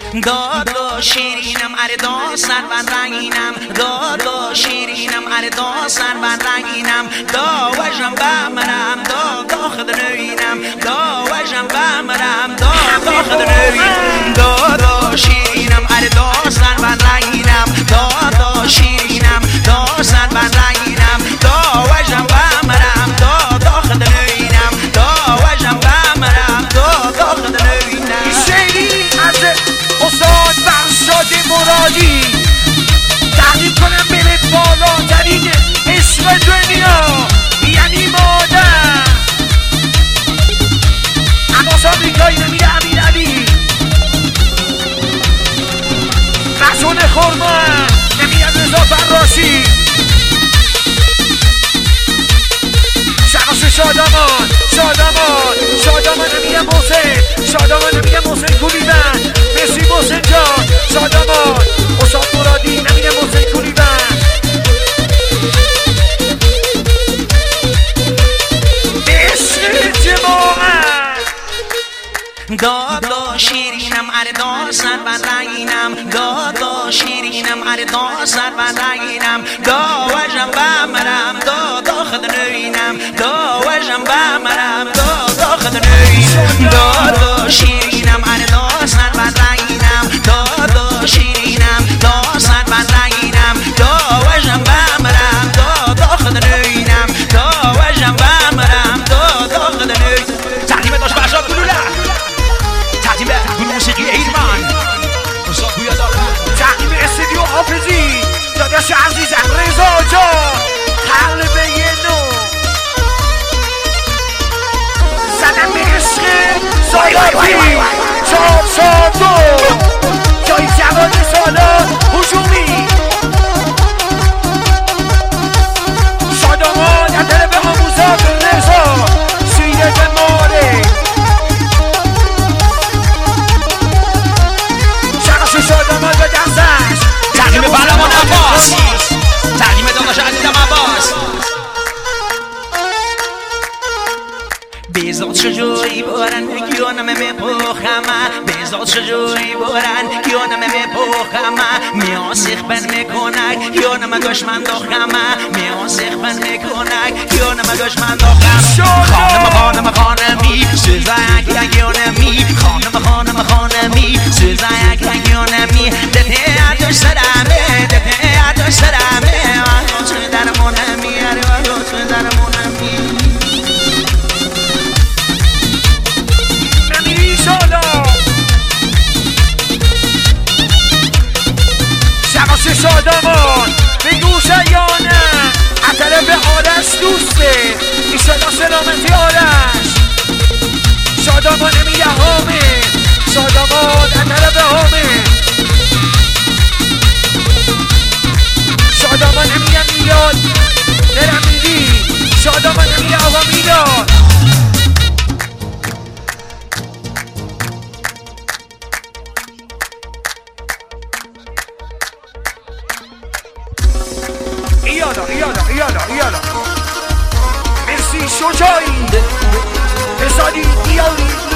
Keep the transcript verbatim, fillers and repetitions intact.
دادا شیرینم اره دا سر و رنگینم دادا شیرینم اره دا سر و رنگینم دا وجم بمرم دا دا خدنوینم دا وجم بمرم دا دا خدنوینم دادا شیرینم اره دا سر و رنگینم دادا شیرینم دا سر و رنگینم دا وجم بمرم دا دا خدنوینم دا وجم بمرم دا دا خدنوینم استاد فرشاد مرادی تقدیم کنم بره بالاترین عشق دنیا یعنی مادر عباس آمریکایی نمیره امیر علی رسول خورمان نمیره رضا فراشی شخص شادامان شادامان شادامان نمیره محسن شادامان نمیره محسن کولیبن مرسی محسن جان شادامان استاد مرادی نمیره محسن کولیبن عشق جماعت دادا شیرینم اره دا سر و رنگینم دادا شیرینم اره دا سر و رنگینم دا وجم بمرم دا دا خدنوینم دا وجم بمرم دا دا خدنوینم دادا شیرینم اره دا سر و رنگینم دادا شیرینم دا سر و رنگینم دا وجم بمرم دا دا خدنوینم دا وجم بمرم دا دا خدنوینم تقدیم داشت فرشاد گلوله تقدیم گروه موسیقی ایرمان استاد گویا دارد تقدیم استودیو حافظی داداش عزیزم رضا جان قلب یه نو زدم به عشق سالارتی چهار سال دو جای جوان سالار هجومی شادامان ادره به آموزاد رضا سیرت ماره شخص شادامان به دستش تقدیم برمان عباس تقدیم داداش عزیزم عباس بیزاد شجوعی بارن گیانم میپوخمه بیزاد شجوعی بارن گیانم میپوخمه میاسخ بن میکنک گیانم دشمن داخمه میاسخ بن میکنک گیانم دشمن داخمه خانم خانم خانمی سوزای گیانمی خانم خانم خانمی سوزای گیانمی دته ادش سرمه دته ادش سرمه آنچه در مونمی اره آنچه در مونمی شخص شادامان به گوش یانه عطره به آرش دوسته ایشالا سلامتی آرش شادامان نمیه هامه شادامان عطره به هامه شادامان نمیه میلاد نرمیدی شادامان نمیه آقا میلاد ایالا ایالا ایالا ایالا مرسی شجاعی حسادی ایالی